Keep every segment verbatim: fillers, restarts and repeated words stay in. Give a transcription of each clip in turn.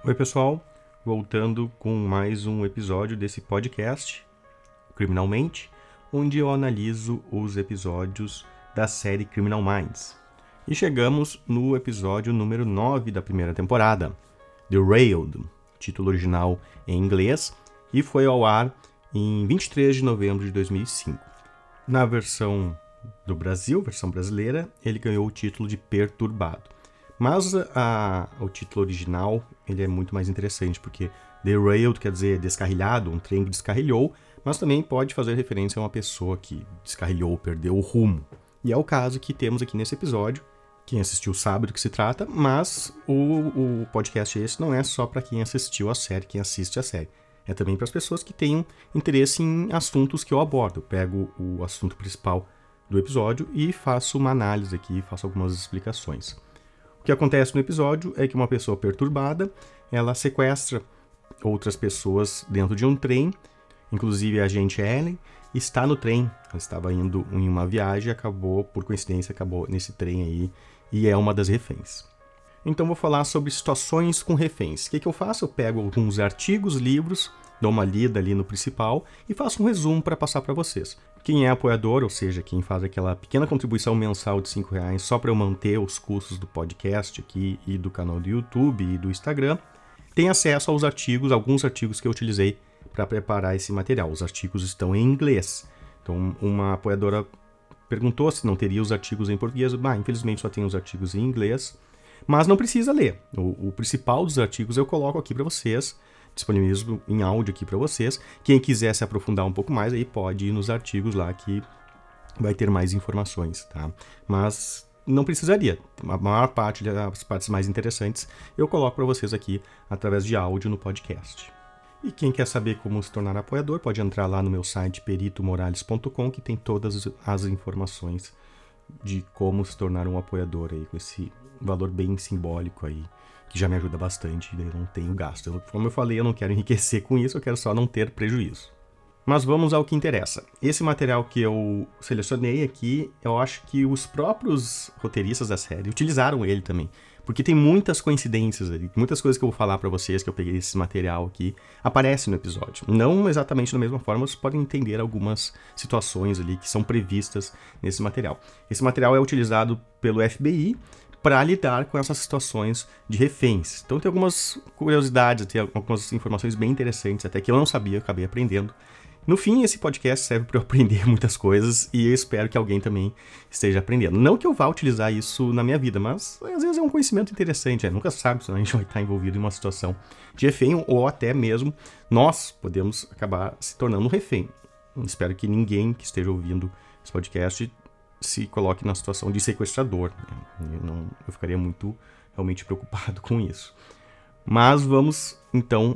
Oi pessoal, voltando com mais um episódio desse podcast, Criminalmente, onde eu analiso os episódios da série Criminal Minds. E chegamos no episódio número nove da primeira temporada, Derailed, título original em inglês, e foi ao ar em vinte e três de novembro de dois mil e cinco. Na versão do Brasil, versão brasileira, ele ganhou o título de Perturbado. Mas a, o título original ele é muito mais interessante, porque derailed quer dizer descarrilhado, um trem que descarrilhou, mas também pode fazer referência a uma pessoa que descarrilhou, perdeu o rumo. E é o caso que temos aqui nesse episódio. Quem assistiu sabe do que se trata, mas o, o podcast esse não é só para quem assistiu a série, quem assiste a série. É também para as pessoas que tenham interesse em assuntos que eu abordo. Eu pego o assunto principal do episódio e faço uma análise aqui, faço algumas explicações. O que acontece no episódio é que uma pessoa perturbada, ela sequestra outras pessoas dentro de um trem, inclusive a agente Ellen está no trem, ela estava indo em uma viagem e acabou, por coincidência, acabou nesse trem aí e é uma das reféns. Então vou falar sobre situações com reféns. O que, que eu faço? Eu pego alguns artigos, livros, dou uma lida ali no principal e faço um resumo para passar para vocês. Quem é apoiador, ou seja, quem faz aquela pequena contribuição mensal de cinco reais só para eu manter os custos do podcast aqui e do canal do YouTube e do Instagram, tem acesso aos artigos, alguns artigos que eu utilizei para preparar esse material. Os artigos estão em inglês. Então, uma apoiadora perguntou se não teria os artigos em português. Bah, infelizmente só tem os artigos em inglês, mas não precisa ler. O, o principal dos artigos eu coloco aqui para vocês, disponibilizo em áudio aqui para vocês. Quem quiser se aprofundar um pouco mais, aí pode ir nos artigos lá que vai ter mais informações, tá? Mas não precisaria. A maior parte das partes mais interessantes eu coloco para vocês aqui através de áudio no podcast. E quem quer saber como se tornar apoiador, pode entrar lá no meu site perito morales ponto com, que tem todas as informações de como se tornar um apoiador aí, com esse valor bem simbólico aí, que já me ajuda bastante, eu não tenho gasto. Eu, como eu falei, eu não quero enriquecer com isso, eu quero só não ter prejuízo. Mas vamos ao que interessa. Esse material que eu selecionei aqui, eu acho que os próprios roteiristas da série utilizaram ele também, porque tem muitas coincidências ali, muitas coisas que eu vou falar para vocês, que eu peguei esse material aqui, aparecem no episódio. Não exatamente da mesma forma, vocês podem entender algumas situações ali que são previstas nesse material. Esse material é utilizado pelo F B I para lidar com essas situações de reféns. Então tem algumas curiosidades, tem algumas informações bem interessantes, até que eu não sabia, acabei aprendendo. No fim, esse podcast serve para eu aprender muitas coisas e eu espero que alguém também esteja aprendendo. Não que eu vá utilizar isso na minha vida, mas às vezes é um conhecimento interessante, né? Nunca sabe se a gente vai estar envolvido em uma situação de refém ou até mesmo nós podemos acabar se tornando um refém. Espero que ninguém que esteja ouvindo esse podcast se coloque na situação de sequestrador. Né? Eu, não, eu ficaria muito realmente preocupado com isso. Mas vamos então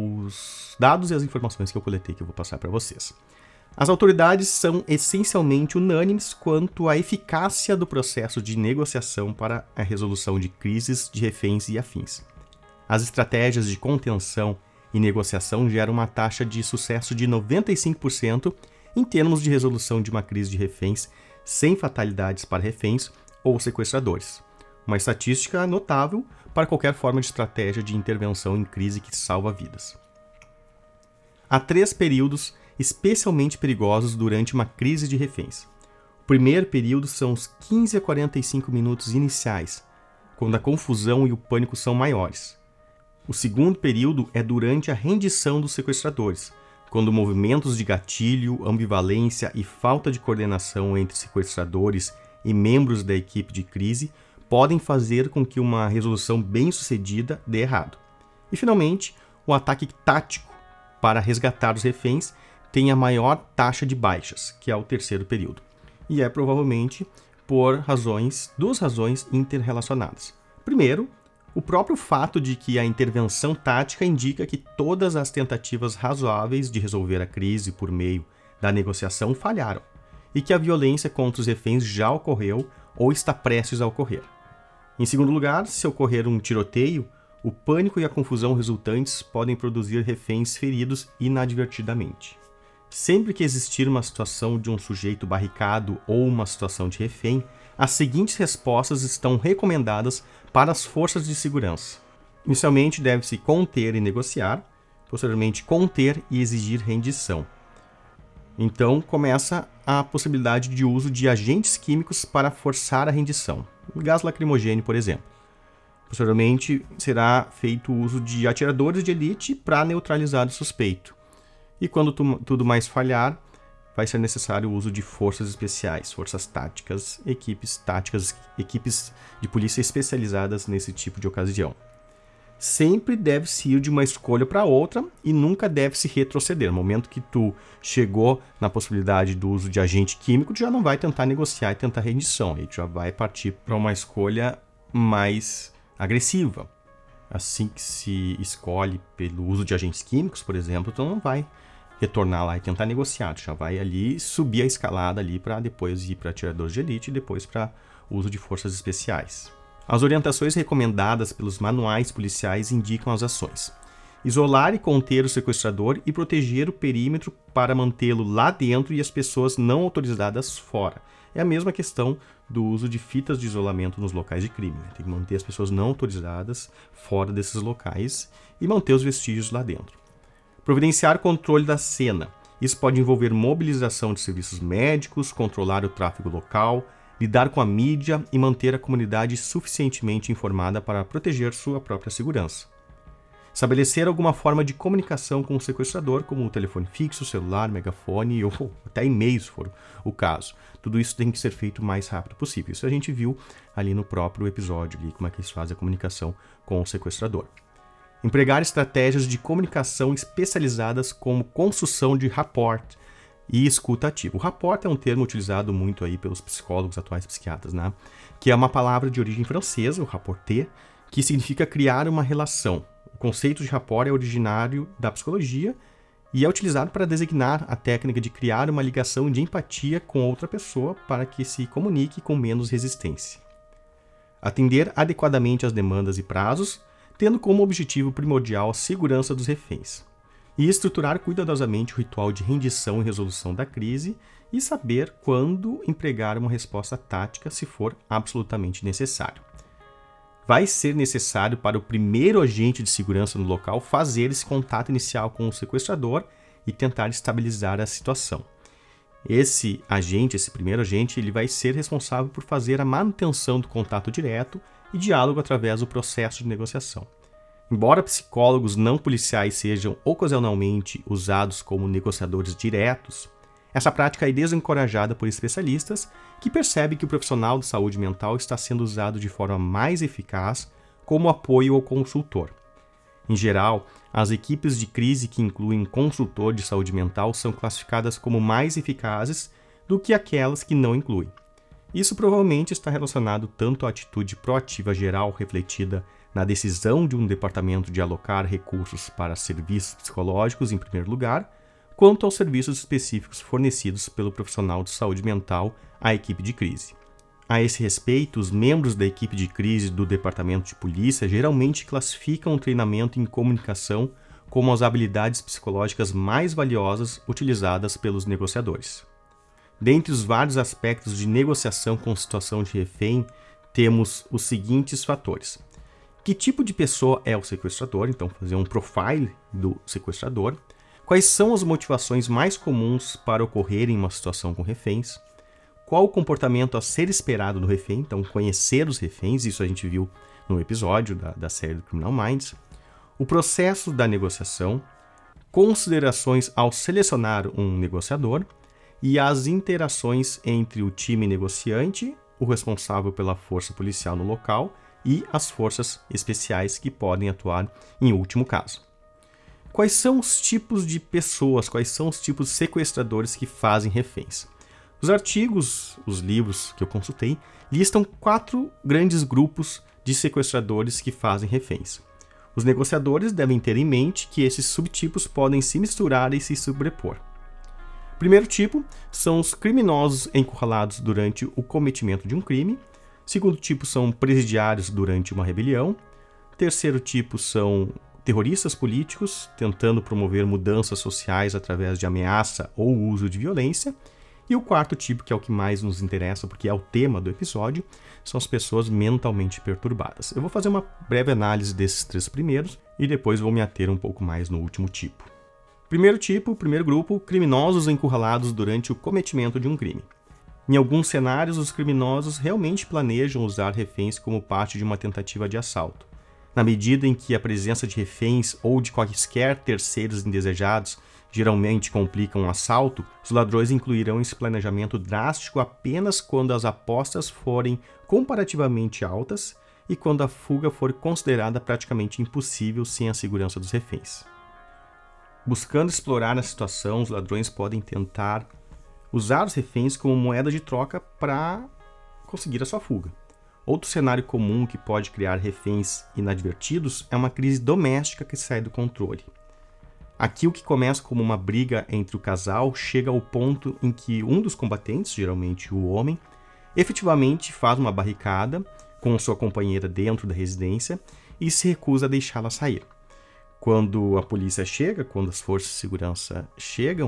aos dados e as informações que eu coletei que eu vou passar para vocês. As autoridades são essencialmente unânimes quanto à eficácia do processo de negociação para a resolução de crises de reféns e afins. As estratégias de contenção e negociação geram uma taxa de sucesso de noventa e cinco por cento em termos de resolução de uma crise de reféns sem fatalidades para reféns ou sequestradores. Uma estatística notável para qualquer forma de estratégia de intervenção em crise que salva vidas. Há três períodos especialmente perigosos durante uma crise de reféns. O primeiro período são os quinze a quarenta e cinco minutos iniciais, quando a confusão e o pânico são maiores. O segundo período é durante a rendição dos sequestradores, quando movimentos de gatilho, ambivalência e falta de coordenação entre sequestradores e membros da equipe de crise podem fazer com que uma resolução bem-sucedida dê errado. E, finalmente, o ataque tático para resgatar os reféns tem a maior taxa de baixas, que é o terceiro período. E é provavelmente por razões, duas razões interrelacionadas. Primeiro, o próprio fato de que a intervenção tática indica que todas as tentativas razoáveis de resolver a crise por meio da negociação falharam, e que a violência contra os reféns já ocorreu ou está prestes a ocorrer. Em segundo lugar, se ocorrer um tiroteio, o pânico e a confusão resultantes podem produzir reféns feridos inadvertidamente. Sempre que existir uma situação de um sujeito barricado ou uma situação de refém, as seguintes respostas estão recomendadas para as forças de segurança. Inicialmente, deve-se conter e negociar, posteriormente, conter e exigir rendição. Então, começa a possibilidade de uso de agentes químicos para forçar a rendição. O gás lacrimogêneo, por exemplo. Posteriormente, será feito o uso de atiradores de elite para neutralizar o suspeito. E quando tu, tudo mais falhar, vai ser necessário o uso de forças especiais, forças táticas, equipes táticas, equipes de polícia especializadas nesse tipo de ocasião. Sempre deve-se ir de uma escolha para outra e nunca deve-se retroceder. No momento que tu chegou na possibilidade do uso de agente químico, tu já não vai tentar negociar e tentar rendição. Aí tu já vai partir para uma escolha mais agressiva. Assim que se escolhe pelo uso de agentes químicos, por exemplo, tu não vai retornar lá e tentar negociar. Tu já vai ali subir a escalada ali para depois ir para atiradores de elite e depois para uso de forças especiais. As orientações recomendadas pelos manuais policiais indicam as ações: isolar e conter o sequestrador e proteger o perímetro para mantê-lo lá dentro e as pessoas não autorizadas fora. É a mesma questão do uso de fitas de isolamento nos locais de crime. Né? Tem que manter as pessoas não autorizadas fora desses locais e manter os vestígios lá dentro. Providenciar controle da cena. Isso pode envolver mobilização de serviços médicos, controlar o tráfego local, lidar com a mídia e manter a comunidade suficientemente informada para proteger sua própria segurança. Estabelecer alguma forma de comunicação com o sequestrador, como o telefone fixo, celular, megafone ou até e-mail, se for o caso. Tudo isso tem que ser feito o mais rápido possível. Isso a gente viu ali no próprio episódio, ali, como é que eles fazem a comunicação com o sequestrador. Empregar estratégias de comunicação especializadas como construção de rapport e escuta ativa. O rapport é um termo utilizado muito aí pelos psicólogos atuais psiquiatras, né? Que é uma palavra de origem francesa, o rapporter, que significa criar uma relação. O conceito de rapport é originário da psicologia e é utilizado para designar a técnica de criar uma ligação de empatia com outra pessoa para que se comunique com menos resistência. Atender adequadamente às demandas e prazos, tendo como objetivo primordial a segurança dos reféns. E estruturar cuidadosamente o ritual de rendição e resolução da crise e saber quando empregar uma resposta tática se for absolutamente necessário. Vai ser necessário para o primeiro agente de segurança no local fazer esse contato inicial com o sequestrador e tentar estabilizar a situação. Esse agente, esse primeiro agente, ele vai ser responsável por fazer a manutenção do contato direto e diálogo através do processo de negociação. Embora psicólogos não policiais sejam ocasionalmente usados como negociadores diretos, essa prática é desencorajada por especialistas que percebem que o profissional de saúde mental está sendo usado de forma mais eficaz como apoio ao consultor. Em geral, as equipes de crise que incluem consultor de saúde mental são classificadas como mais eficazes do que aquelas que não incluem. Isso provavelmente está relacionado tanto à atitude proativa geral refletida na decisão de um departamento de alocar recursos para serviços psicológicos em primeiro lugar, quanto aos serviços específicos fornecidos pelo profissional de saúde mental à equipe de crise. A esse respeito, os membros da equipe de crise do departamento de polícia geralmente classificam o treinamento em comunicação como as habilidades psicológicas mais valiosas utilizadas pelos negociadores. Dentre os vários aspectos de negociação com situação de refém, temos os seguintes fatores. Que tipo de pessoa é o sequestrador? Então, fazer um profile do sequestrador. Quais são as motivações mais comuns para ocorrer em uma situação com reféns? Qual o comportamento a ser esperado do refém? Então, conhecer os reféns, isso a gente viu no episódio da, da série do Criminal Minds. O processo da negociação, considerações ao selecionar um negociador e as interações entre o time negociante, o responsável pela força policial no local e as forças especiais que podem atuar em último caso. Quais são os tipos de pessoas, quais são os tipos de sequestradores que fazem reféns? Os artigos, os livros que eu consultei, listam quatro grandes grupos de sequestradores que fazem reféns. Os negociadores devem ter em mente que esses subtipos podem se misturar e se sobrepor. O primeiro tipo são os criminosos encurralados durante o cometimento de um crime. O segundo tipo são presidiários durante uma rebelião. O terceiro tipo são terroristas políticos tentando promover mudanças sociais através de ameaça ou uso de violência. E o quarto tipo, que é o que mais nos interessa, porque é o tema do episódio, são as pessoas mentalmente perturbadas. Eu vou fazer uma breve análise desses três primeiros e depois vou me ater um pouco mais no último tipo. Primeiro tipo, primeiro grupo, criminosos encurralados durante o cometimento de um crime. Em alguns cenários, os criminosos realmente planejam usar reféns como parte de uma tentativa de assalto. Na medida em que a presença de reféns ou de quaisquer terceiros indesejados geralmente complicam um assalto, os ladrões incluirão esse planejamento drástico apenas quando as apostas forem comparativamente altas e quando a fuga for considerada praticamente impossível sem a segurança dos reféns. Buscando explorar a situação, os ladrões podem tentar usar os reféns como moeda de troca para conseguir a sua fuga. Outro cenário comum que pode criar reféns inadvertidos é uma crise doméstica que sai do controle. Aqui o que começa como uma briga entre o casal chega ao ponto em que um dos combatentes, geralmente o homem, efetivamente faz uma barricada com sua companheira dentro da residência e se recusa a deixá-la sair. Quando a polícia chega, quando as forças de segurança chegam,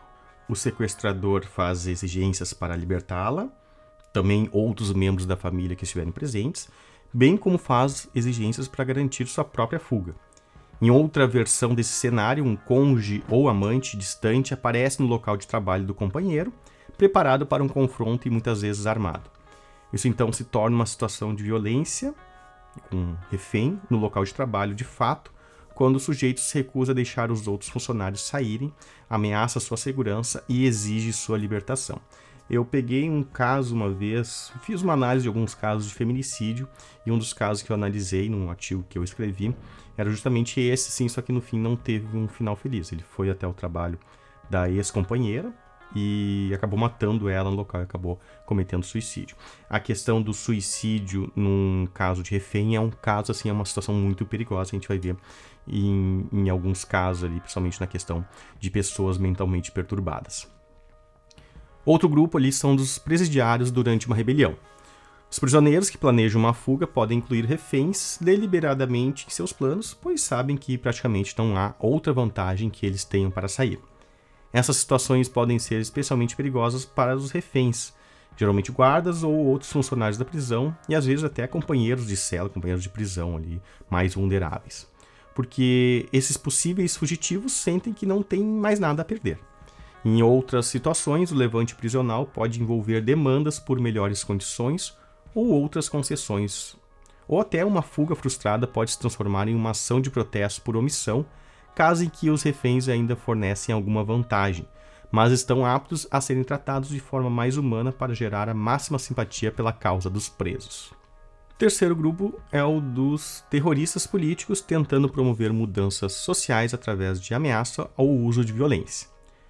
o sequestrador faz exigências para libertá-la, também outros membros da família que estiverem presentes, bem como faz exigências para garantir sua própria fuga. Em outra versão desse cenário, um cônjuge ou amante distante aparece no local de trabalho do companheiro, preparado para um confronto e muitas vezes armado. Isso então se torna uma situação de violência, com refém, no local de trabalho de fato, quando o sujeito se recusa a deixar os outros funcionários saírem, ameaça sua segurança e exige sua libertação. Eu peguei um caso uma vez, fiz uma análise de alguns casos de feminicídio, e um dos casos que eu analisei num artigo que eu escrevi era justamente esse, sim, só que no fim não teve um final feliz. Ele foi até o trabalho da ex-companheira e acabou matando ela no local e acabou cometendo suicídio. A questão do suicídio num caso de refém é um caso, assim, é uma situação muito perigosa, a gente vai ver em, em alguns casos ali, principalmente na questão de pessoas mentalmente perturbadas. Outro grupo ali são dos presidiários durante uma rebelião. Os prisioneiros que planejam uma fuga podem incluir reféns deliberadamente em seus planos, pois sabem que praticamente não há outra vantagem que eles tenham para sair. Essas situações podem ser especialmente perigosas para os reféns, geralmente guardas ou outros funcionários da prisão, e às vezes até companheiros de cela, companheiros de prisão ali, mais vulneráveis. Porque esses possíveis fugitivos sentem que não têm mais nada a perder. Em outras situações, o levante prisional pode envolver demandas por melhores condições ou outras concessões, ou até uma fuga frustrada pode se transformar em uma ação de protesto por omissão, caso em que os reféns ainda fornecem alguma vantagem, mas estão aptos a serem tratados de forma mais humana para gerar a máxima simpatia pela causa dos presos. O terceiro grupo é o dos terroristas políticos tentando promover mudanças sociais através de ameaça ou uso de violência.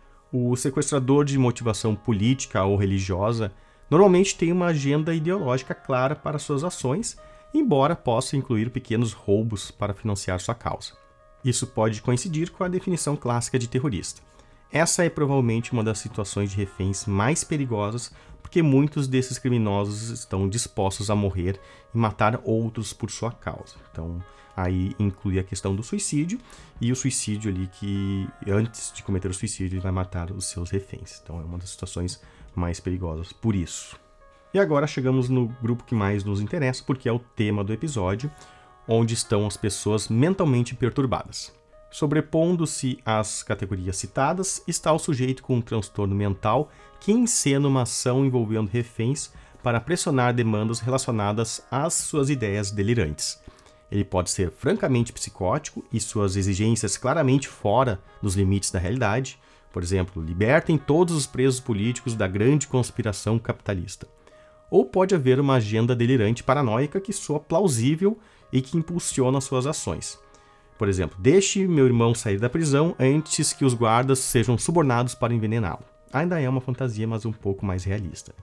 O sequestrador de motivação política ou religiosa normalmente tem uma agenda ideológica clara para suas ações, embora possa incluir pequenos roubos para financiar sua causa. Isso pode coincidir com a definição clássica de terrorista. Essa é provavelmente uma das situações de reféns mais perigosas, porque muitos desses criminosos estão dispostos a morrer e matar outros por sua causa. Então, aí inclui a questão do suicídio, e o suicídio ali que, antes de cometer o suicídio, ele vai matar os seus reféns. Então, é uma das situações mais perigosas por isso. E agora chegamos no grupo que mais nos interessa, porque é o tema do episódio, onde estão as pessoas mentalmente perturbadas. Sobrepondo-se às categorias citadas, está o sujeito com um transtorno mental que encena uma ação envolvendo reféns para pressionar demandas relacionadas às suas ideias delirantes. Ele pode ser francamente psicótico e suas exigências claramente fora dos limites da realidade. Por exemplo, libertem todos os presos políticos da grande conspiração capitalista. Ou pode haver uma agenda delirante paranoica que soa plausível e que impulsiona suas ações. Por exemplo, deixe meu irmão sair da prisão antes que os guardas sejam subornados para envenená-lo. Ainda é uma fantasia, mas um pouco mais realista.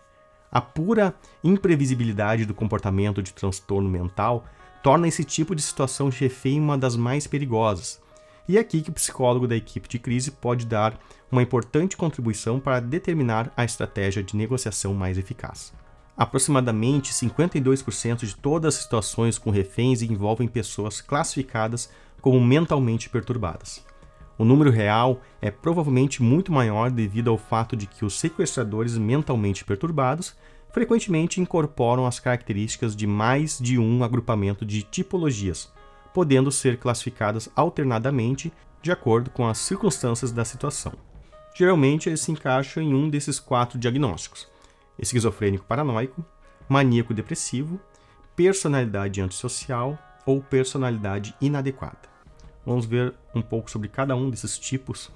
A pura imprevisibilidade do comportamento de transtorno mental torna esse tipo de situação de refém uma das mais perigosas. E é aqui que o psicólogo da equipe de crise pode dar uma importante contribuição para determinar a estratégia de negociação mais eficaz. Aproximadamente cinquenta e dois por cento de todas as situações com reféns envolvem pessoas classificadas como mentalmente perturbadas. O número real é provavelmente muito maior devido ao fato de que os sequestradores mentalmente perturbados frequentemente incorporam as características de mais de um agrupamento de tipologias, podendo ser classificadas alternadamente de acordo com as circunstâncias da situação. Geralmente, eles se encaixam em um desses quatro diagnósticos: esquizofrênico paranoico, maníaco depressivo, personalidade antissocial ou personalidade inadequada. Vamos ver um pouco sobre cada um desses tipos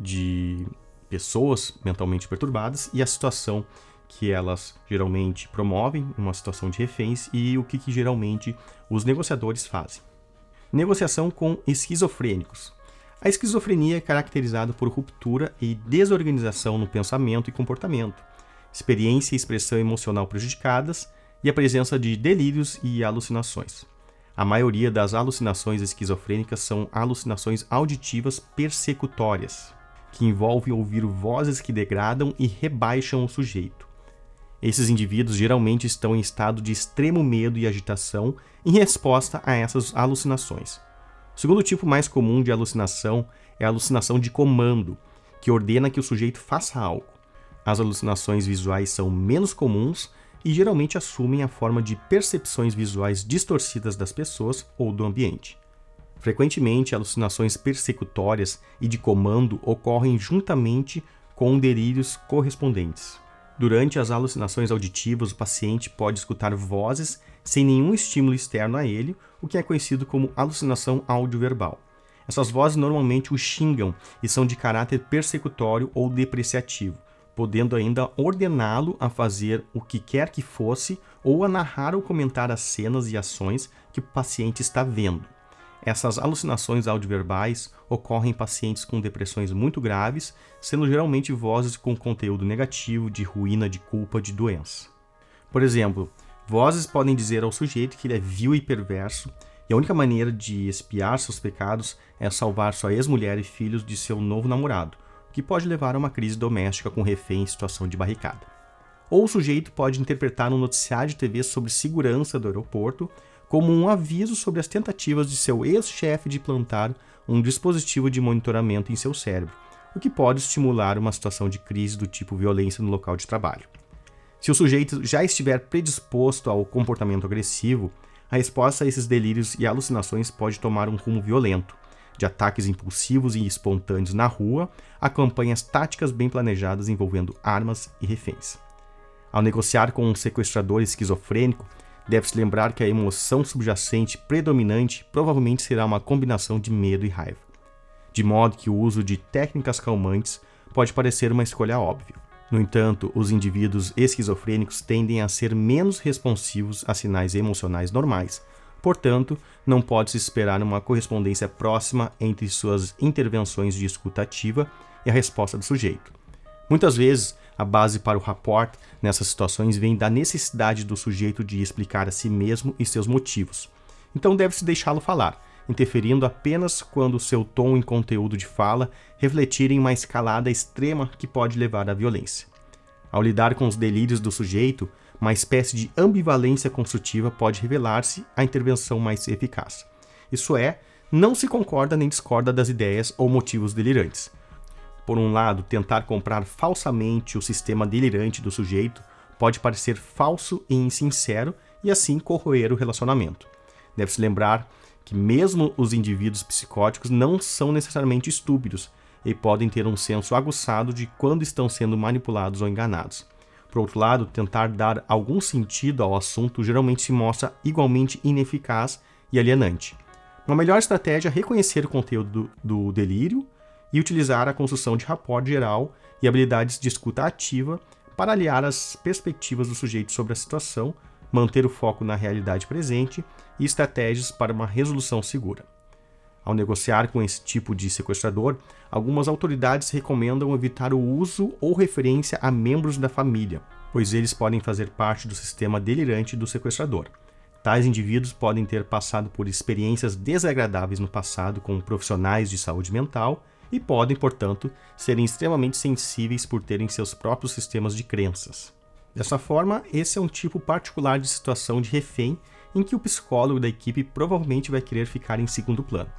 de pessoas mentalmente perturbadas e a situação que elas geralmente promovem, uma situação de reféns, e o que, que geralmente os negociadores fazem. Negociação com esquizofrênicos. A esquizofrenia é caracterizada por ruptura e desorganização no pensamento e comportamento, experiência e expressão emocional prejudicadas e a presença de delírios e alucinações. A maioria das alucinações esquizofrênicas são alucinações auditivas persecutórias, que envolvem ouvir vozes que degradam e rebaixam o sujeito. Esses indivíduos geralmente estão em estado de extremo medo e agitação em resposta a essas alucinações. O segundo tipo mais comum de alucinação é a alucinação de comando, que ordena que o sujeito faça algo. As alucinações visuais são menos comuns e geralmente assumem a forma de percepções visuais distorcidas das pessoas ou do ambiente. Frequentemente, alucinações persecutórias e de comando ocorrem juntamente com delírios correspondentes. Durante as alucinações auditivas, o paciente pode escutar vozes sem nenhum estímulo externo a ele, o que é conhecido como alucinação audioverbal. Essas vozes normalmente o xingam e são de caráter persecutório ou depreciativo, podendo ainda ordená-lo a fazer o que quer que fosse ou a narrar ou comentar as cenas e ações que o paciente está vendo. Essas alucinações audioverbais ocorrem em pacientes com depressões muito graves, sendo geralmente vozes com conteúdo negativo, de ruína, de culpa, de doença. Por exemplo, vozes podem dizer ao sujeito que ele é vil e perverso, e a única maneira de expiar seus pecados é salvar sua ex-mulher e filhos de seu novo namorado, o que pode levar a uma crise doméstica com refém em situação de barricada. Ou o sujeito pode interpretar um noticiário de T V sobre segurança do aeroporto como um aviso sobre as tentativas de seu ex-chefe de implantar um dispositivo de monitoramento em seu cérebro, o que pode estimular uma situação de crise do tipo violência no local de trabalho. Se o sujeito já estiver predisposto ao comportamento agressivo, a resposta a esses delírios e alucinações pode tomar um rumo violento, de ataques impulsivos e espontâneos na rua a campanhas táticas bem planejadas envolvendo armas e reféns. Ao negociar com um sequestrador esquizofrênico, deve-se lembrar que a emoção subjacente predominante provavelmente será uma combinação de medo e raiva, de modo que o uso de técnicas calmantes pode parecer uma escolha óbvia. No entanto, os indivíduos esquizofrênicos tendem a ser menos responsivos a sinais emocionais normais, portanto, não pode-se esperar uma correspondência próxima entre suas intervenções de escuta ativa e a resposta do sujeito. Muitas vezes, a base para o rapport nessas situações vem da necessidade do sujeito de explicar a si mesmo e seus motivos. Então deve-se deixá-lo falar, interferindo apenas quando seu tom e conteúdo de fala refletirem uma escalada extrema que pode levar à violência. Ao lidar com os delírios do sujeito, uma espécie de ambivalência construtiva pode revelar-se a intervenção mais eficaz. Isso é, não se concorda nem discorda das ideias ou motivos delirantes. Por um lado, tentar comprar falsamente o sistema delirante do sujeito pode parecer falso e insincero e assim corroer o relacionamento. Deve-se lembrar que mesmo os indivíduos psicóticos não são necessariamente estúpidos e podem ter um senso aguçado de quando estão sendo manipulados ou enganados. Por outro lado, tentar dar algum sentido ao assunto geralmente se mostra igualmente ineficaz e alienante. Uma melhor estratégia é reconhecer o conteúdo do, do delírio e utilizar a construção de rapport geral e habilidades de escuta ativa para aliar as perspectivas do sujeito sobre a situação, manter o foco na realidade presente e estratégias para uma resolução segura. Ao negociar com esse tipo de sequestrador, algumas autoridades recomendam evitar o uso ou referência a membros da família, pois eles podem fazer parte do sistema delirante do sequestrador. Tais indivíduos podem ter passado por experiências desagradáveis no passado com profissionais de saúde mental e podem, portanto, serem extremamente sensíveis por terem seus próprios sistemas de crenças. Dessa forma, esse é um tipo particular de situação de refém em que o psicólogo da equipe provavelmente vai querer ficar em segundo plano.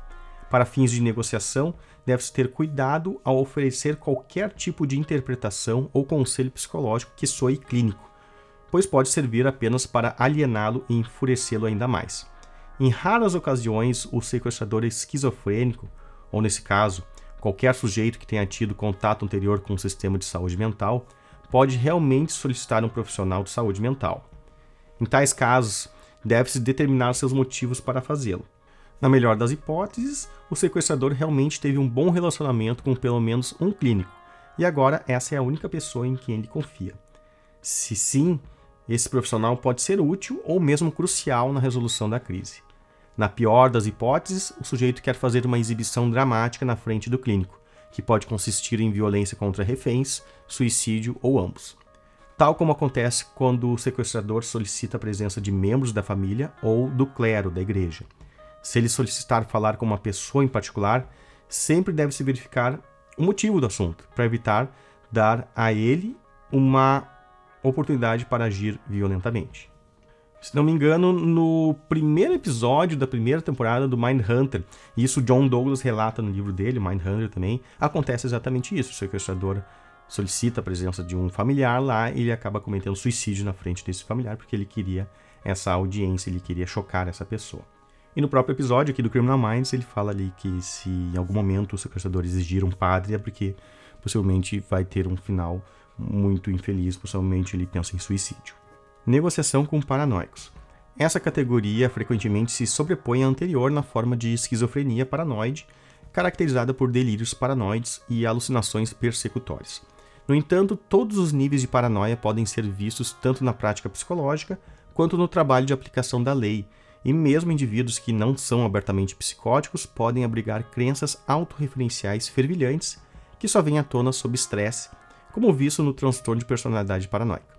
Para fins de negociação, deve-se ter cuidado ao oferecer qualquer tipo de interpretação ou conselho psicológico que soe clínico, pois pode servir apenas para aliená-lo e enfurecê-lo ainda mais. Em raras ocasiões, o sequestrador esquizofrênico, ou nesse caso, qualquer sujeito que tenha tido contato anterior com o sistema de saúde mental, pode realmente solicitar um profissional de saúde mental. Em tais casos, deve-se determinar seus motivos para fazê-lo. Na melhor das hipóteses, o sequestrador realmente teve um bom relacionamento com pelo menos um clínico, e agora essa é a única pessoa em quem ele confia. Se sim, esse profissional pode ser útil ou mesmo crucial na resolução da crise. Na pior das hipóteses, o sujeito quer fazer uma exibição dramática na frente do clínico, que pode consistir em violência contra reféns, suicídio ou ambos. Tal como acontece quando o sequestrador solicita a presença de membros da família ou do clero da igreja. Se ele solicitar falar com uma pessoa em particular, sempre deve-se verificar o motivo do assunto, para evitar dar a ele uma oportunidade para agir violentamente. Se não me engano, no primeiro episódio da primeira temporada do Mindhunter, e isso John Douglas relata no livro dele, Mindhunter também, acontece exatamente isso. O sequestrador solicita a presença de um familiar lá e ele acaba cometendo suicídio na frente desse familiar porque ele queria essa audiência, ele queria chocar essa pessoa. E no próprio episódio aqui do Criminal Minds, ele fala ali que se em algum momento o sequestrador exigir um padre é porque possivelmente vai ter um final muito infeliz, possivelmente ele pensa em suicídio. Negociação com paranoicos. Essa categoria frequentemente se sobrepõe à anterior na forma de esquizofrenia paranoide, caracterizada por delírios paranoides e alucinações persecutórias. No entanto, todos os níveis de paranoia podem ser vistos tanto na prática psicológica quanto no trabalho de aplicação da lei, e mesmo indivíduos que não são abertamente psicóticos podem abrigar crenças autorreferenciais fervilhantes que só vêm à tona sob estresse, como visto no transtorno de personalidade paranoica.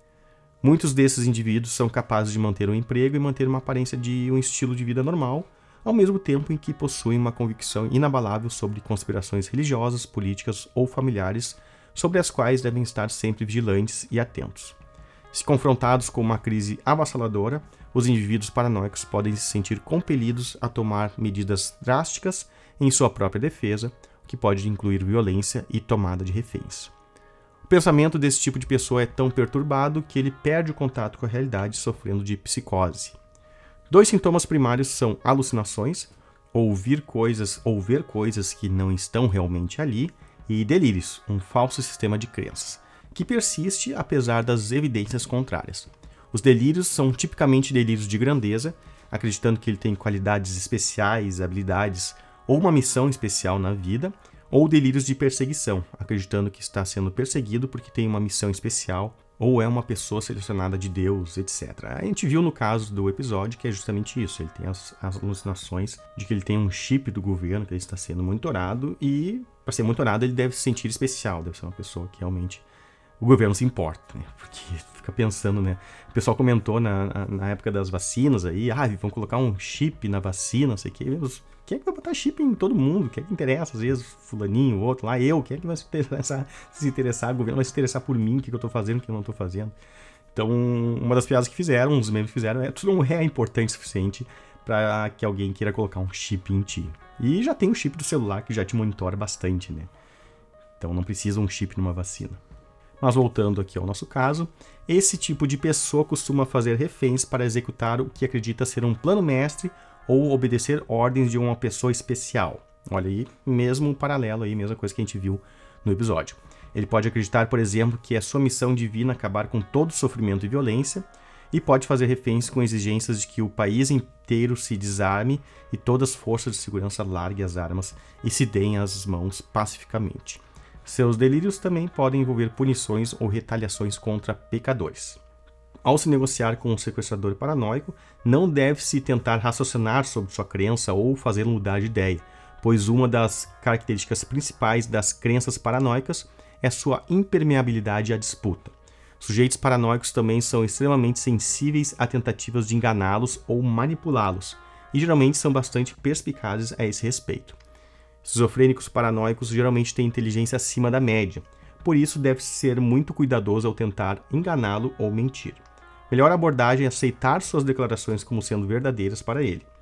Muitos desses indivíduos são capazes de manter um emprego e manter uma aparência de um estilo de vida normal, ao mesmo tempo em que possuem uma convicção inabalável sobre conspirações religiosas, políticas ou familiares, sobre as quais devem estar sempre vigilantes e atentos. Se confrontados com uma crise avassaladora, os indivíduos paranoicos podem se sentir compelidos a tomar medidas drásticas em sua própria defesa, o que pode incluir violência e tomada de reféns. O pensamento desse tipo de pessoa é tão perturbado que ele perde o contato com a realidade, sofrendo de psicose. Dois sintomas primários são alucinações, ouvir coisas ou ver coisas que não estão realmente ali, e delírios, um falso sistema de crenças, que persiste apesar das evidências contrárias. Os delírios são tipicamente delírios de grandeza, acreditando que ele tem qualidades especiais, habilidades ou uma missão especial na vida, ou delírios de perseguição, acreditando que está sendo perseguido porque tem uma missão especial ou é uma pessoa selecionada de Deus, etcétera. A gente viu no caso do episódio que é justamente isso, ele tem as, as alucinações de que ele tem um chip do governo, que ele está sendo monitorado e, para ser monitorado, ele deve se sentir especial, deve ser uma pessoa que realmente o governo se importa, né? Porque fica pensando, né? O pessoal comentou na, na, na época das vacinas aí, ah, vão colocar um chip na vacina, não sei o quê. Quem é que vai botar chip em todo mundo? Quem é que interessa? Às vezes, fulaninho, outro lá, eu. Quem é que vai se interessar? Se interessar, o governo vai se interessar por mim, o que eu tô fazendo, o que eu não tô fazendo. Então, uma das piadas que fizeram, um dos membros que fizeram, é tudo não é importante o suficiente para que alguém queira colocar um chip em ti. E já tem o chip do celular que já te monitora bastante, né? Então, não precisa um chip numa vacina. Mas voltando aqui ao nosso caso, esse tipo de pessoa costuma fazer reféns para executar o que acredita ser um plano mestre ou obedecer ordens de uma pessoa especial. Olha aí, mesmo paralelo aí, mesma coisa que a gente viu no episódio. Ele pode acreditar, por exemplo, que é sua missão divina acabar com todo sofrimento e violência, e pode fazer reféns com exigências de que o país inteiro se desarme e todas as forças de segurança larguem as armas e se deem as mãos pacificamente. Seus delírios também podem envolver punições ou retaliações contra pecadores. Ao se negociar com um sequestrador paranoico, não deve-se tentar raciocinar sobre sua crença ou fazê-lo mudar de ideia, pois uma das características principais das crenças paranoicas é sua impermeabilidade à disputa. Sujeitos paranoicos também são extremamente sensíveis a tentativas de enganá-los ou manipulá-los, e geralmente são bastante perspicazes a esse respeito. Esquizofrênicos paranoicos geralmente têm inteligência acima da média, por isso deve ser muito cuidadoso ao tentar enganá-lo ou mentir. Melhor abordagem é aceitar suas declarações como sendo verdadeiras para ele.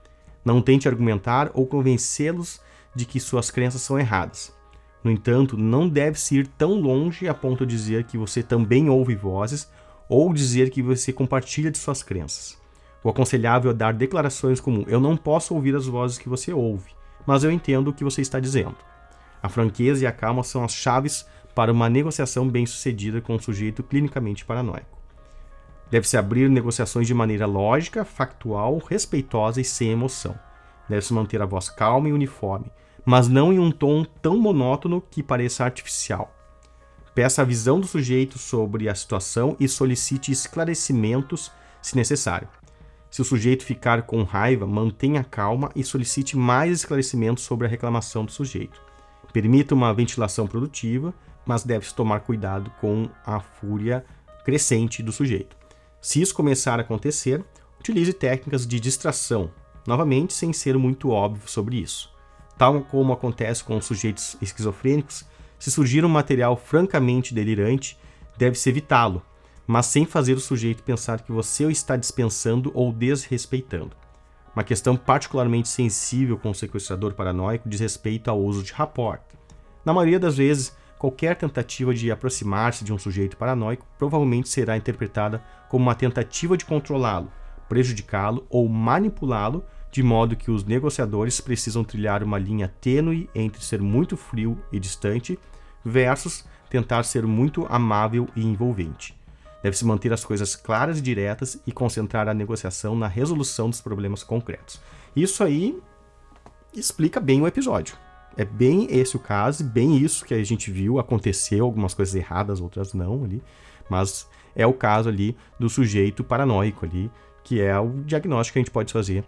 Não tente argumentar ou convencê-los de que suas crenças são erradas. No entanto, não deve-se ir tão longe a ponto de dizer que você também ouve vozes ou dizer que você compartilha de suas crenças. O aconselhável é dar declarações como: eu não posso ouvir as vozes que você ouve, mas eu entendo o que você está dizendo. A franqueza e a calma são as chaves para uma negociação bem-sucedida com um sujeito clinicamente paranoico. Deve-se abrir negociações de maneira lógica, factual, respeitosa e sem emoção. Deve-se manter a voz calma e uniforme, mas não em um tom tão monótono que pareça artificial. Peça a visão do sujeito sobre a situação e solicite esclarecimentos se necessário. Se o sujeito ficar com raiva, mantenha calma e solicite mais esclarecimentos sobre a reclamação do sujeito. Permita uma ventilação produtiva, mas deve-se tomar cuidado com a fúria crescente do sujeito. Se isso começar a acontecer, utilize técnicas de distração, novamente sem ser muito óbvio sobre isso. Tal como acontece com os sujeitos esquizofrênicos, se surgir um material francamente delirante, deve-se evitá-lo, mas sem fazer o sujeito pensar que você o está dispensando ou desrespeitando. Uma questão particularmente sensível com o sequestrador paranoico diz respeito ao uso de rapport. Na maioria das vezes, qualquer tentativa de aproximar-se de um sujeito paranoico provavelmente será interpretada como uma tentativa de controlá-lo, prejudicá-lo ou manipulá-lo, de modo que os negociadores precisam trilhar uma linha tênue entre ser muito frio e distante versus tentar ser muito amável e envolvente. Deve-se manter as coisas claras e diretas e concentrar a negociação na resolução dos problemas concretos. Isso aí explica bem o episódio. É bem esse o caso, bem isso que a gente viu, aconteceu, algumas coisas erradas, outras não ali, mas é o caso ali do sujeito paranoico ali, que é o diagnóstico que a gente pode fazer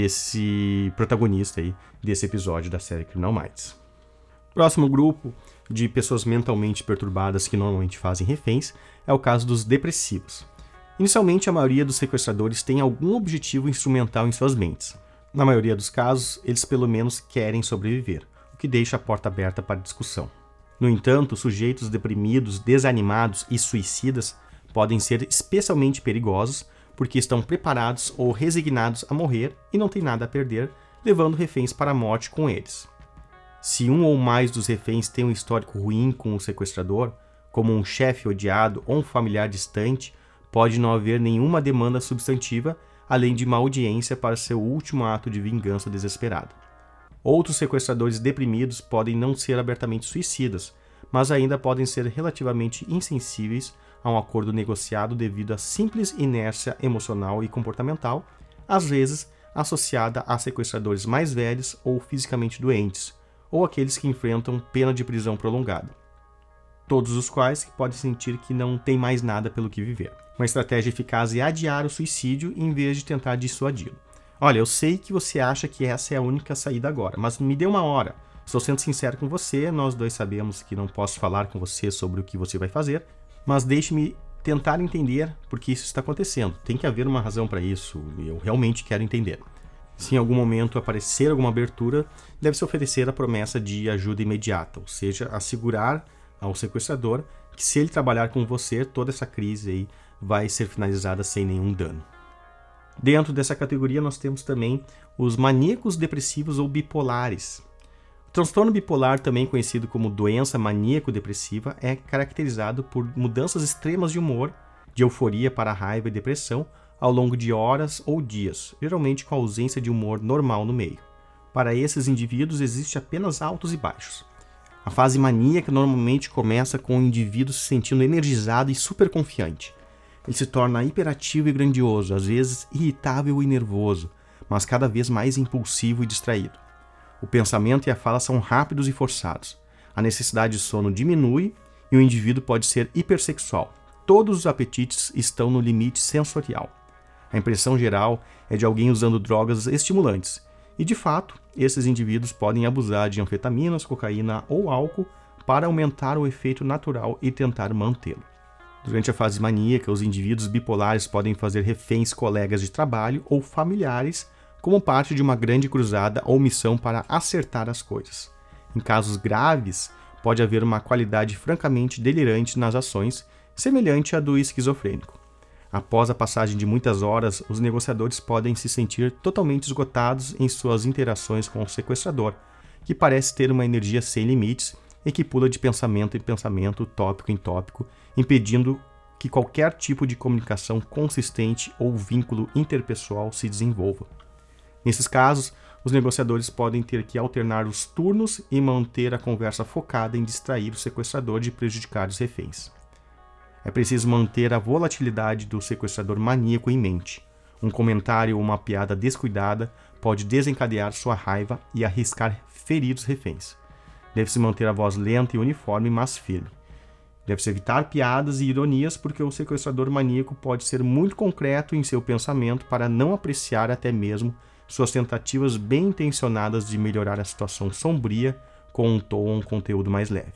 desse protagonista aí, desse episódio da série Criminal Minds. Próximo grupo de pessoas mentalmente perturbadas que normalmente fazem reféns é o caso dos depressivos. Inicialmente, a maioria dos sequestradores tem algum objetivo instrumental em suas mentes. Na maioria dos casos, eles pelo menos querem sobreviver, o que deixa a porta aberta para discussão. No entanto, sujeitos deprimidos, desanimados e suicidas podem ser especialmente perigosos porque estão preparados ou resignados a morrer e não têm nada a perder, levando reféns para a morte com eles. Se um ou mais dos reféns tem um histórico ruim com o sequestrador, como um chefe odiado ou um familiar distante, pode não haver nenhuma demanda substantiva, além de uma audiência para seu último ato de vingança desesperada. Outros sequestradores deprimidos podem não ser abertamente suicidas, mas ainda podem ser relativamente insensíveis a um acordo negociado devido à simples inércia emocional e comportamental, às vezes associada a sequestradores mais velhos ou fisicamente doentes, ou aqueles que enfrentam pena de prisão prolongada, todos os quais podem sentir que não tem mais nada pelo que viver. Uma estratégia eficaz é adiar o suicídio em vez de tentar dissuadi-lo. Olha, eu sei que você acha que essa é a única saída agora, mas me dê uma hora. Estou sendo sincero com você, nós dois sabemos que não posso falar com você sobre o que você vai fazer, mas deixe-me tentar entender por que isso está acontecendo. Tem que haver uma razão para isso, e eu realmente quero entender. Se em algum momento aparecer alguma abertura, deve-se oferecer a promessa de ajuda imediata, ou seja, assegurar ao sequestrador que se ele trabalhar com você, toda essa crise aí vai ser finalizada sem nenhum dano. Dentro dessa categoria nós temos também os maníacos depressivos ou bipolares. O transtorno bipolar, também conhecido como doença maníaco-depressiva, é caracterizado por mudanças extremas de humor, de euforia para raiva e depressão, ao longo de horas ou dias, geralmente com ausência de humor normal no meio. Para esses indivíduos existe apenas altos e baixos. A fase maníaca normalmente começa com o indivíduo se sentindo energizado e super confiante. Ele se torna hiperativo e grandioso, às vezes irritável e nervoso, mas cada vez mais impulsivo e distraído. O pensamento e a fala são rápidos e forçados. A necessidade de sono diminui e o indivíduo pode ser hipersexual. Todos os apetites estão no limite sensorial. A impressão geral é de alguém usando drogas estimulantes, e de fato, esses indivíduos podem abusar de anfetaminas, cocaína ou álcool para aumentar o efeito natural e tentar mantê-lo. Durante a fase maníaca, os indivíduos bipolares podem fazer reféns colegas de trabalho ou familiares como parte de uma grande cruzada ou missão para acertar as coisas. Em casos graves, pode haver uma qualidade francamente delirante nas ações, semelhante à do esquizofrênico. Após a passagem de muitas horas, os negociadores podem se sentir totalmente esgotados em suas interações com o sequestrador, que parece ter uma energia sem limites e que pula de pensamento em pensamento, tópico em tópico, impedindo que qualquer tipo de comunicação consistente ou vínculo interpessoal se desenvolva. Nesses casos, os negociadores podem ter que alternar os turnos e manter a conversa focada em distrair o sequestrador de prejudicar os reféns. É preciso manter a volatilidade do sequestrador maníaco em mente. Um comentário ou uma piada descuidada pode desencadear sua raiva e arriscar ferir os reféns. Deve-se manter a voz lenta e uniforme, mas firme. Deve-se evitar piadas e ironias porque o sequestrador maníaco pode ser muito concreto em seu pensamento para não apreciar até mesmo suas tentativas bem intencionadas de melhorar a situação sombria com um tom ou um conteúdo mais leve.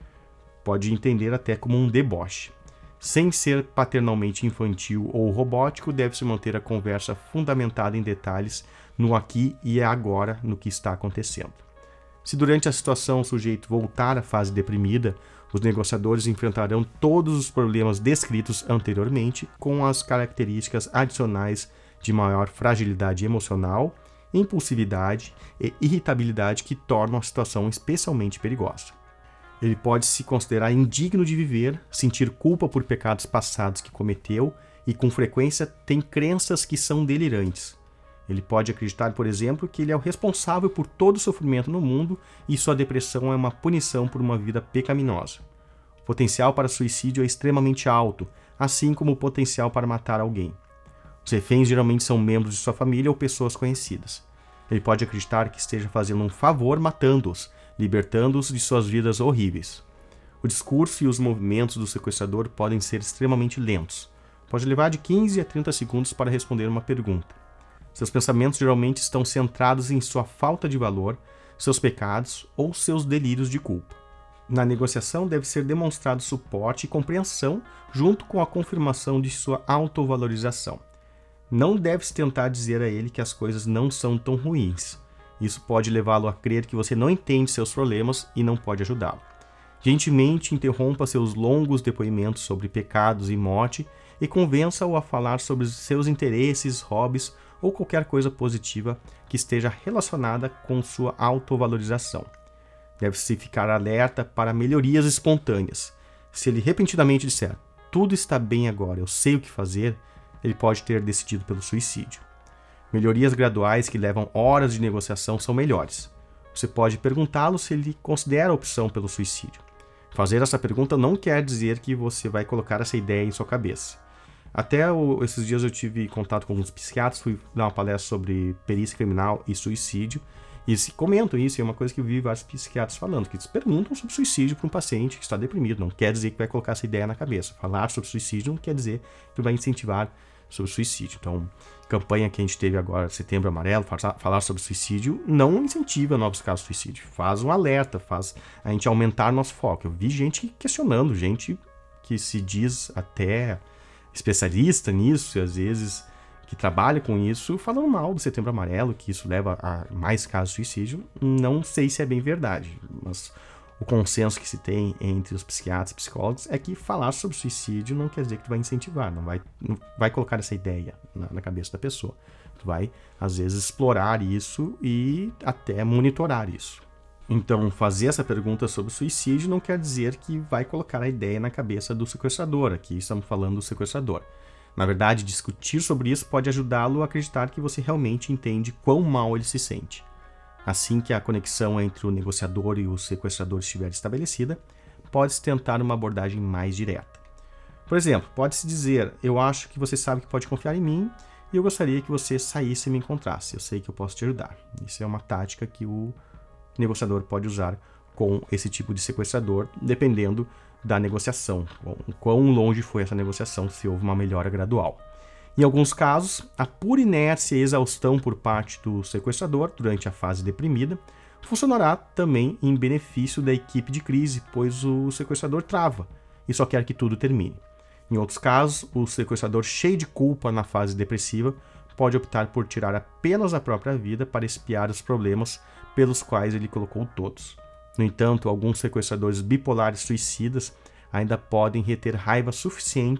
Pode entender até como um deboche. Sem ser paternalmente infantil ou robótico, deve-se manter a conversa fundamentada em detalhes no aqui e agora no que está acontecendo. Se durante a situação o sujeito voltar à fase deprimida, os negociadores enfrentarão todos os problemas descritos anteriormente com as características adicionais de maior fragilidade emocional, impulsividade e irritabilidade que tornam a situação especialmente perigosa. Ele pode se considerar indigno de viver, sentir culpa por pecados passados que cometeu e, com frequência, tem crenças que são delirantes. Ele pode acreditar, por exemplo, que ele é o responsável por todo o sofrimento no mundo e sua depressão é uma punição por uma vida pecaminosa. O potencial para suicídio é extremamente alto, assim como o potencial para matar alguém. Os reféns geralmente são membros de sua família ou pessoas conhecidas. Ele pode acreditar que esteja fazendo um favor matando-os, libertando-os de suas vidas horríveis. O discurso e os movimentos do sequestrador podem ser extremamente lentos. Pode levar de quinze a trinta segundos para responder uma pergunta. Seus pensamentos geralmente estão centrados em sua falta de valor, seus pecados ou seus delírios de culpa. Na negociação deve ser demonstrado suporte e compreensão junto com a confirmação de sua autovalorização. Não deve-se tentar dizer a ele que as coisas não são tão ruins. Isso pode levá-lo a crer que você não entende seus problemas e não pode ajudá-lo. Gentilmente interrompa seus longos depoimentos sobre pecados e morte e convença-o a falar sobre seus interesses, hobbies ou qualquer coisa positiva que esteja relacionada com sua autovalorização. Deve-se ficar alerta para melhorias espontâneas. Se ele repentinamente disser, tudo está bem agora, eu sei o que fazer, ele pode ter decidido pelo suicídio. Melhorias graduais que levam horas de negociação são melhores. Você pode perguntá-lo se ele considera a opção pelo suicídio. Fazer essa pergunta não quer dizer que você vai colocar essa ideia em sua cabeça. Até o, esses dias eu tive contato com alguns psiquiatras, fui dar uma palestra sobre perícia criminal e suicídio, e eles comentam isso, e é uma coisa que eu vi vários psiquiatras falando, que eles perguntam sobre suicídio para um paciente que está deprimido. Não quer dizer que vai colocar essa ideia na cabeça. Falar sobre suicídio não quer dizer que vai incentivar sobre suicídio. Então, campanha que a gente teve agora, Setembro Amarelo, falar sobre suicídio, não incentiva novos casos de suicídio. Faz um alerta, faz a gente aumentar nosso foco. Eu vi gente questionando, gente que se diz até especialista nisso, e às vezes que trabalha com isso, falando mal do Setembro Amarelo, que isso leva a mais casos de suicídio. Não sei se é bem verdade, mas o consenso que se tem entre os psiquiatras e psicólogos é que falar sobre suicídio não quer dizer que tu vai incentivar, não vai, não vai colocar essa ideia na, na cabeça da pessoa. Tu vai, às vezes, explorar isso e até monitorar isso. Então, fazer essa pergunta sobre suicídio não quer dizer que vai colocar a ideia na cabeça do sequestrador. Aqui estamos falando do sequestrador. Na verdade, discutir sobre isso pode ajudá-lo a acreditar que você realmente entende quão mal ele se sente. Assim que a conexão entre o negociador e o sequestrador estiver estabelecida, pode-se tentar uma abordagem mais direta. Por exemplo, pode-se dizer, eu acho que você sabe que pode confiar em mim e eu gostaria que você saísse e me encontrasse. Eu sei que eu posso te ajudar. Isso é uma tática que o negociador pode usar com esse tipo de sequestrador, dependendo da negociação, o quão longe foi essa negociação, se houve uma melhora gradual. Em alguns casos, a pura inércia e exaustão por parte do sequestrador durante a fase deprimida funcionará também em benefício da equipe de crise, pois o sequestrador trava e só quer que tudo termine. Em outros casos, o sequestrador cheio de culpa na fase depressiva pode optar por tirar apenas a própria vida para expiar os problemas pelos quais ele colocou todos. No entanto, alguns sequestradores bipolares suicidas ainda podem reter raiva suficiente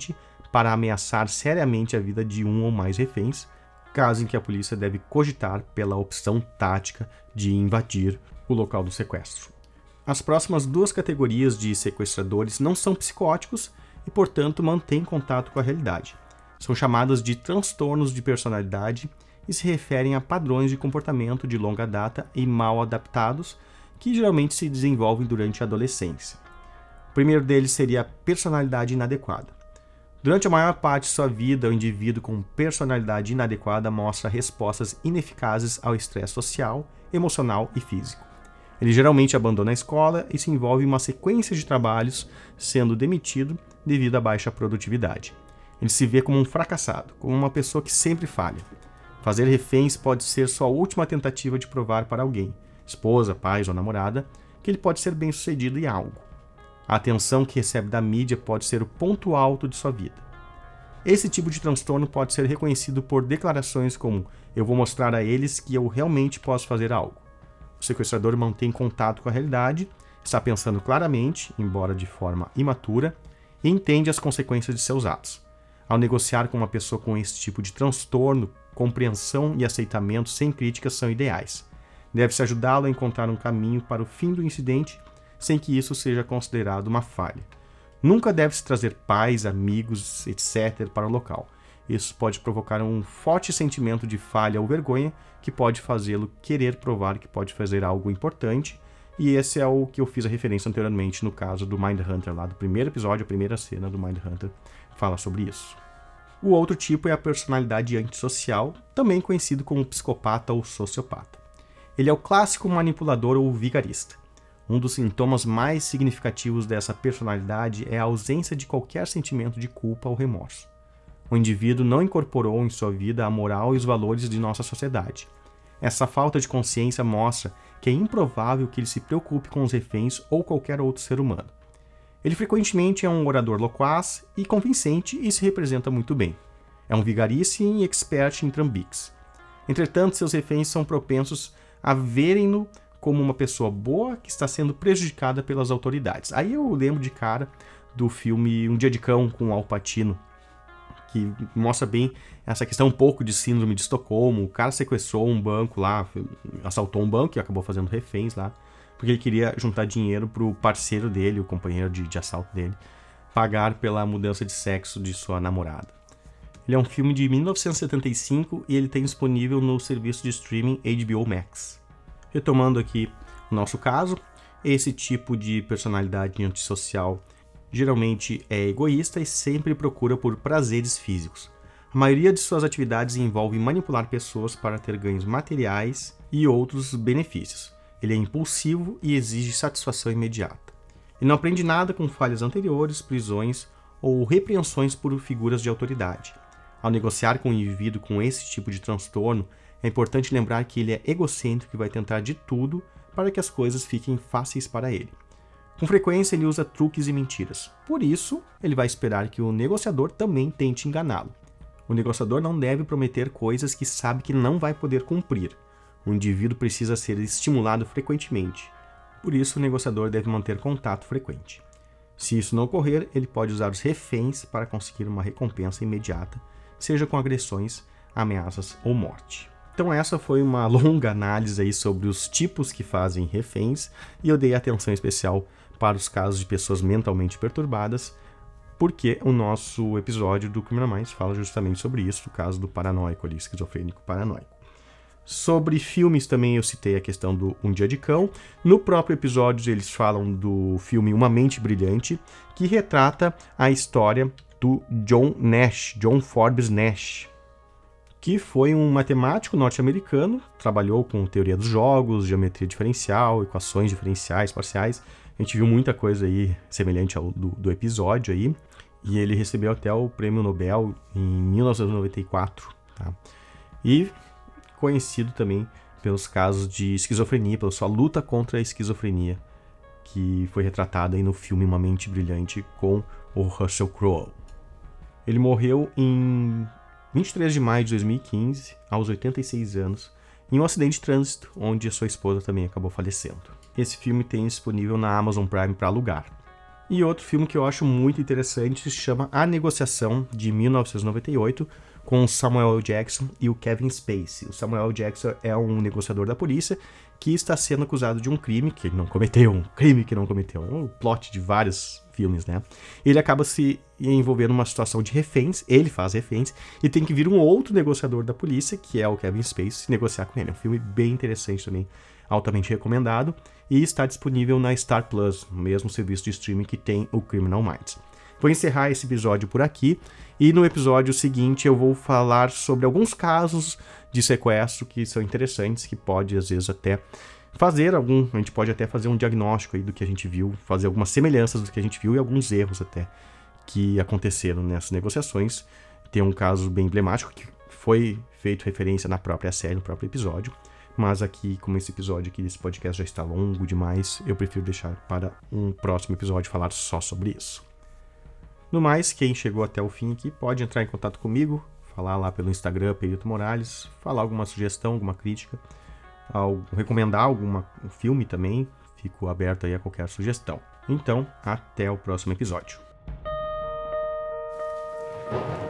para ameaçar seriamente a vida de um ou mais reféns, caso em que a polícia deve cogitar pela opção tática de invadir o local do sequestro. As próximas duas categorias de sequestradores não são psicóticos e, portanto, mantêm contato com a realidade. São chamadas de transtornos de personalidade e se referem a padrões de comportamento de longa data e mal adaptados que geralmente se desenvolvem durante a adolescência. O primeiro deles seria a personalidade inadequada. Durante a maior parte de sua vida, o indivíduo com personalidade inadequada mostra respostas ineficazes ao estresse social, emocional e físico. Ele geralmente abandona a escola e se envolve em uma sequência de trabalhos, sendo demitido devido à baixa produtividade. Ele se vê como um fracassado, como uma pessoa que sempre falha. Fazer reféns pode ser sua última tentativa de provar para alguém, esposa, pais ou namorada, que ele pode ser bem-sucedido em algo. A atenção que recebe da mídia pode ser o ponto alto de sua vida. Esse tipo de transtorno pode ser reconhecido por declarações como "eu vou mostrar a eles que eu realmente posso fazer algo". O sequestrador mantém contato com a realidade, está pensando claramente, embora de forma imatura, e entende as consequências de seus atos. Ao negociar com uma pessoa com esse tipo de transtorno, compreensão e aceitamento sem críticas são ideais. Deve-se ajudá-lo a encontrar um caminho para o fim do incidente, sem que isso seja considerado uma falha. Nunca deve-se trazer pais, amigos, etcétera para o local. Isso pode provocar um forte sentimento de falha ou vergonha que pode fazê-lo querer provar que pode fazer algo importante, e esse é o que eu fiz a referência anteriormente no caso do Mindhunter, lá do primeiro episódio, a primeira cena do Mindhunter fala sobre isso. O outro tipo é a personalidade antissocial, também conhecido como psicopata ou sociopata. Ele é o clássico manipulador ou vigarista. Um dos sintomas mais significativos dessa personalidade é a ausência de qualquer sentimento de culpa ou remorso. O indivíduo não incorporou em sua vida a moral e os valores de nossa sociedade. Essa falta de consciência mostra que é improvável que ele se preocupe com os reféns ou qualquer outro ser humano. Ele frequentemente é um orador loquaz e convincente e se representa muito bem. É um vigarista e expert em trambiques. Entretanto, seus reféns são propensos a verem-no como uma pessoa boa que está sendo prejudicada pelas autoridades. Aí eu lembro de cara do filme Um Dia de Cão com Al Pacino, que mostra bem essa questão um pouco de síndrome de Estocolmo. O cara sequestrou um banco lá, assaltou um banco e acabou fazendo reféns lá, porque ele queria juntar dinheiro para o parceiro dele, o companheiro de, de assalto dele, pagar pela mudança de sexo de sua namorada. Ele é um filme de mil novecentos e setenta e cinco e ele tem disponível no serviço de streaming H B O Max. Retomando aqui o nosso caso, esse tipo de personalidade antissocial geralmente é egoísta e sempre procura por prazeres físicos. A maioria de suas atividades envolve manipular pessoas para ter ganhos materiais e outros benefícios. Ele é impulsivo e exige satisfação imediata. Ele não aprende nada com falhas anteriores, prisões ou repreensões por figuras de autoridade. Ao negociar com um indivíduo com esse tipo de transtorno, é importante lembrar que ele é egocêntrico e vai tentar de tudo para que as coisas fiquem fáceis para ele. Com frequência, ele usa truques e mentiras. Por isso, ele vai esperar que o negociador também tente enganá-lo. O negociador não deve prometer coisas que sabe que não vai poder cumprir. O indivíduo precisa ser estimulado frequentemente. Por isso, o negociador deve manter contato frequente. Se isso não ocorrer, ele pode usar os reféns para conseguir uma recompensa imediata, seja com agressões, ameaças ou morte. Então essa foi uma longa análise aí sobre os tipos que fazem reféns, e eu dei atenção especial para os casos de pessoas mentalmente perturbadas, porque o nosso episódio do Criminal Minds fala justamente sobre isso, o caso do paranoico ali, esquizofrênico paranoico. Sobre filmes também eu citei a questão do Um Dia de Cão. No próprio episódio eles falam do filme Uma Mente Brilhante, que retrata a história do John Nash, John Forbes Nash, que foi um matemático norte-americano, trabalhou com teoria dos jogos, geometria diferencial, equações diferenciais, parciais. A gente viu muita coisa aí semelhante ao do, do episódio aí, e ele recebeu até o prêmio Nobel em mil novecentos e noventa e quatro, tá? E conhecido também pelos casos de esquizofrenia, pela sua luta contra a esquizofrenia, que foi retratada aí no filme Uma Mente Brilhante com o Russell Crowe. Ele morreu em vinte e três de maio de dois mil e quinze, aos oitenta e seis anos, em um acidente de trânsito, onde a sua esposa também acabou falecendo. Esse filme tem disponível na Amazon Prime para alugar. E outro filme que eu acho muito interessante se chama A Negociação, de mil novecentos e noventa e oito, com o Samuel L. Jackson e o Kevin Spacey. O Samuel L. Jackson é um negociador da polícia que está sendo acusado de um crime que ele não cometeu, um crime que não cometeu, um plot de vários filmes, né? Ele acaba se envolvendo numa situação de reféns, ele faz reféns, e tem que vir um outro negociador da polícia, que é o Kevin Spacey, negociar com ele. É um filme bem interessante também, altamente recomendado, e está disponível na Star Plus, o mesmo serviço de streaming que tem o Criminal Minds. Vou encerrar esse episódio por aqui, e no episódio seguinte eu vou falar sobre alguns casos de sequestro que são interessantes, que pode às vezes até fazer algum, a gente pode até fazer um diagnóstico aí do que a gente viu, fazer algumas semelhanças do que a gente viu e alguns erros até que aconteceram nessas negociações. Tem um caso bem emblemático que foi feito referência na própria série, no próprio episódio, mas aqui, como esse episódio aqui desse podcast já está longo demais, eu prefiro deixar para um próximo episódio falar só sobre isso. No mais, quem chegou até o fim aqui pode entrar em contato comigo, falar lá pelo Instagram, Perito Morales, falar alguma sugestão, alguma crítica, ao recomendar algum um filme também, fico aberto aí a qualquer sugestão. Então, até o próximo episódio.